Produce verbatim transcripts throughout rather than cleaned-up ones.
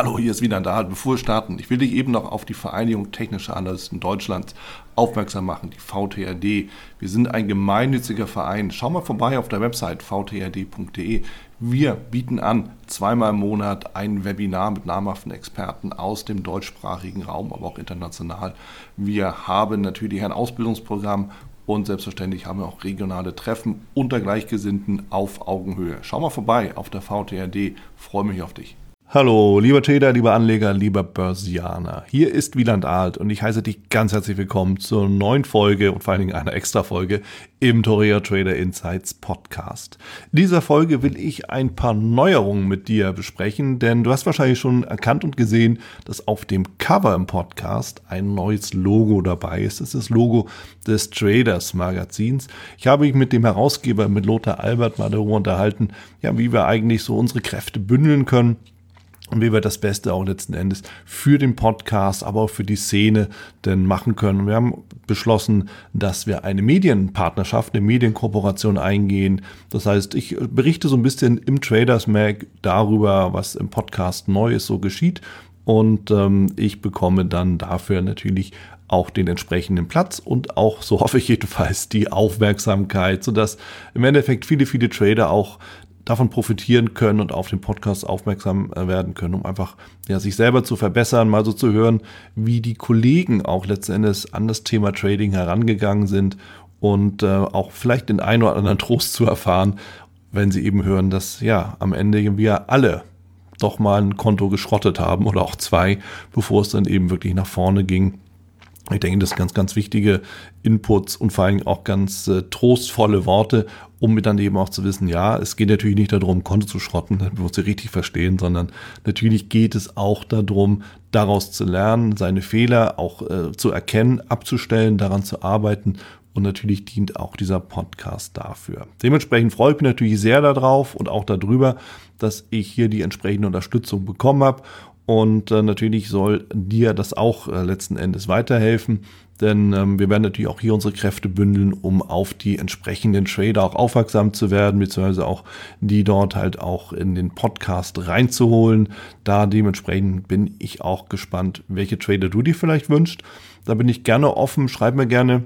Hallo, hier ist wieder da. Bevor wir starten, ich will dich eben noch auf die Vereinigung Technischer Analysten Deutschlands aufmerksam machen, die V T R D. Wir sind ein gemeinnütziger Verein. Schau mal vorbei auf der Website v t r d punkt d e. Wir bieten an, zweimal im Monat ein Webinar mit namhaften Experten aus dem deutschsprachigen Raum, aber auch international. Wir haben natürlich ein Ausbildungsprogramm und selbstverständlich haben wir auch regionale Treffen unter Gleichgesinnten auf Augenhöhe. Schau mal vorbei auf der V T R D. Freue mich auf dich. Hallo, lieber Trader, lieber Anleger, lieber Börsianer. Hier ist Wieland Alt und ich heiße dich ganz herzlich willkommen zur neuen Folge und vor allen Dingen einer Extra-Folge im Torero Trader Insights Podcast. In dieser Folge will ich ein paar Neuerungen mit dir besprechen, denn du hast wahrscheinlich schon erkannt und gesehen, dass auf dem Cover im Podcast ein neues Logo dabei ist. Das ist das Logo des Traders Magazins. Ich habe mich mit dem Herausgeber, mit Lothar Albert, mal darüber unterhalten, ja, wie wir eigentlich so unsere Kräfte bündeln können. Und wie wir das Beste auch letzten Endes für den Podcast, aber auch für die Szene denn machen können. Wir haben beschlossen, dass wir eine Medienpartnerschaft, eine Medienkooperation eingehen. Das heißt, ich berichte so ein bisschen im Traders Mag darüber, was im Podcast Neues so geschieht. Und ähm, ich bekomme dann dafür natürlich auch den entsprechenden Platz und auch, so hoffe ich jedenfalls, die Aufmerksamkeit, sodass im Endeffekt viele, viele Trader auch davon profitieren können und auf den Podcast aufmerksam werden können, um einfach ja, sich selber zu verbessern, mal so zu hören, wie die Kollegen auch letzten Endes an das Thema Trading herangegangen sind und äh, auch vielleicht den einen oder anderen Trost zu erfahren, wenn sie eben hören, dass ja am Ende wir alle doch mal ein Konto geschrottet haben oder auch zwei, bevor es dann eben wirklich nach vorne ging. Ich denke, das sind ganz, ganz wichtige Inputs und vor allem auch ganz äh, trostvolle Worte, um mir dann eben auch zu wissen, ja, es geht natürlich nicht darum, Konto zu schrotten, damit wir uns richtig verstehen, sondern natürlich geht es auch darum, daraus zu lernen, seine Fehler auch äh, zu erkennen, abzustellen, daran zu arbeiten. Und natürlich dient auch dieser Podcast dafür. Dementsprechend freue ich mich natürlich sehr darauf und auch darüber, dass ich hier die entsprechende Unterstützung bekommen habe. Und äh, natürlich soll dir das auch äh, letzten Endes weiterhelfen, denn ähm, wir werden natürlich auch hier unsere Kräfte bündeln, um auf die entsprechenden Trader auch aufmerksam zu werden, beziehungsweise auch die dort halt auch in den Podcast reinzuholen. Da dementsprechend bin ich auch gespannt, welche Trader du dir vielleicht wünschst. Da bin ich gerne offen, schreib mir gerne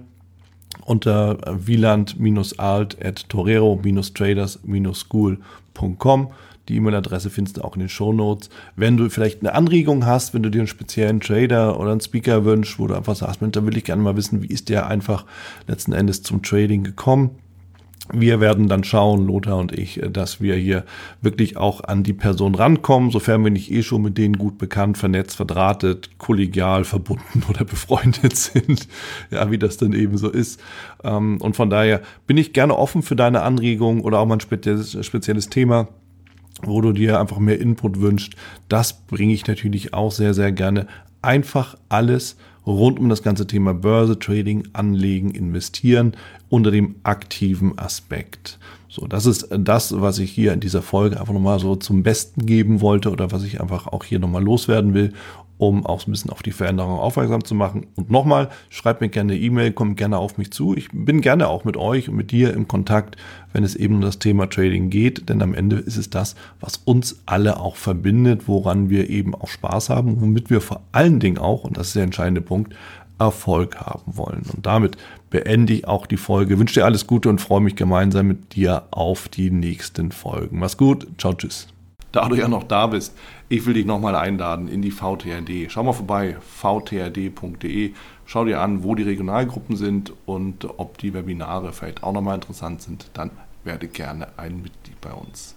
unter wieland alt at torero traders school punkt com. Die E-Mail-Adresse findest du auch in den Shownotes. Wenn du vielleicht eine Anregung hast, wenn du dir einen speziellen Trader oder einen Speaker wünschst, wo du einfach sagst, Mensch, da will ich gerne mal wissen, wie ist der einfach letzten Endes zum Trading gekommen. Wir werden dann schauen, Lothar und ich, dass wir hier wirklich auch an die Person rankommen, sofern wir nicht eh schon mit denen gut bekannt, vernetzt, verdrahtet, kollegial, verbunden oder befreundet sind. Ja, wie das dann eben so ist. Und von daher bin ich gerne offen für deine Anregungen oder auch mal ein spezielles, spezielles Thema, wo du dir einfach mehr Input wünschst. Das bringe ich natürlich auch sehr, sehr gerne. Einfach alles rund um das ganze Thema Börse, Trading, Anlegen, Investieren unter dem aktiven Aspekt. So, das ist das, was ich hier in dieser Folge einfach nochmal so zum Besten geben wollte oder was ich einfach auch hier nochmal loswerden will, um auch so ein bisschen auf die Veränderung aufmerksam zu machen. Und nochmal, schreibt mir gerne eine E-Mail, kommt gerne auf mich zu. Ich bin gerne auch mit euch und mit dir im Kontakt, wenn es eben um das Thema Trading geht, denn am Ende ist es das, was uns alle auch verbindet, woran wir eben auch Spaß haben, womit wir vor allen Dingen auch, und das ist der entscheidende Punkt, Erfolg haben wollen. Und damit beende ich auch die Folge. Ich wünsche dir alles Gute und freue mich gemeinsam mit dir auf die nächsten Folgen. Mach's gut, ciao, tschüss. Da du ja noch da bist, ich will dich nochmal einladen in die V T R D. Schau mal vorbei, v t r d punkt d e. Schau dir an, wo die Regionalgruppen sind und ob die Webinare vielleicht auch nochmal interessant sind. Dann werde gerne ein Mitglied bei uns.